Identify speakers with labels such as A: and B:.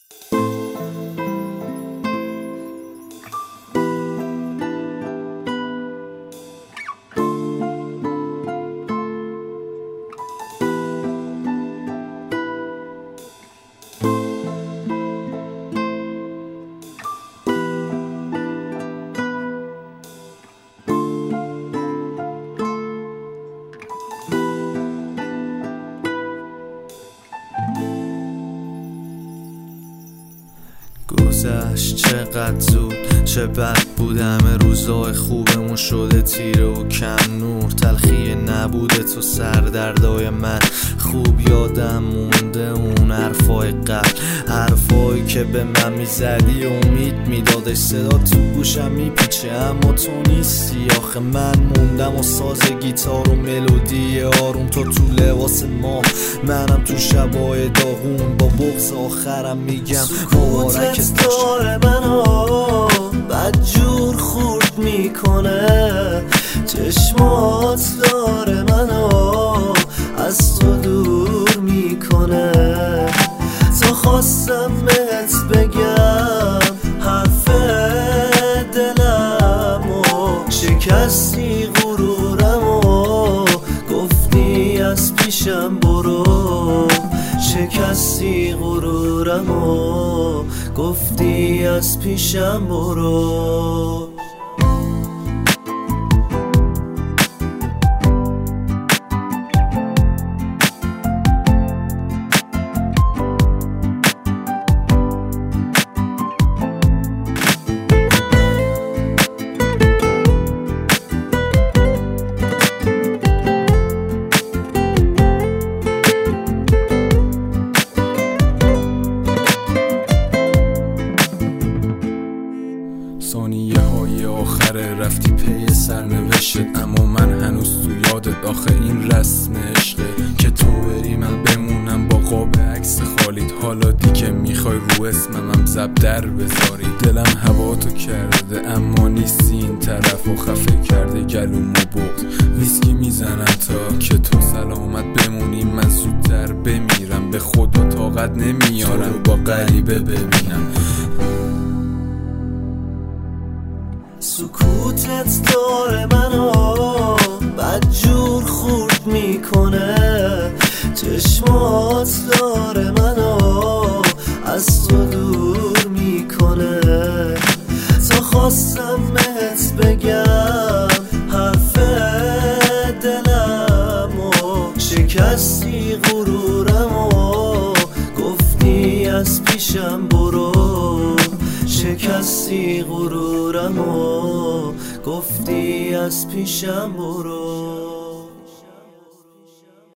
A: گذشت چقدر زود، چه بد بود همه روزای خوبمون شده تیره و کم نور. تلخی نبوده تو سردردای من خوب یادم مونده اون حرفای قبل، حرفایی که به من میزدی امید میدادش. صدا تو گوشم میپیچه اما تو نیستی. آخه من موندم و ساز گیتار و ملودی آروم، تو لباس ما، منم تو شبای داغون. با بغض آخرم میگم مبارکت
B: داره منو بدجور خورد میکنه، چشمات داره منو از تو دور میکنه. تا خواستم بهت بگم حرف دلمو، شکستی غرورمو، گفتی از پیشم برو. شکستی غرورمو، گفتی از پیشم برو.
C: ثانیه های آخره رفتی پی سرنوشت، اما من هنوز تو یادت. آخه این رسم عشقه که تو بری من بمونم با قاب عکس خالیت. حالا دیگه میخوای رو اسمم زب در بذاری. دلم هوا تو کرده اما نیستی این طرف و خفه کرده گلوم و بغض. ویسکی میزنم تا که تو سلامت بمونی، من زودتر بمیرم. به خدا طاقت نمیارم تو با غریبه ببینم.
B: سکوتت داره منو بدجور خورد میکنه، چشمات داره منو از تو دور میکنه. تا خواستم بهت بگم حرف دلمو، شکستی غرورمو، گفتی از پیشم برو. شکستی غرورمو، گفتی از پیشم برو.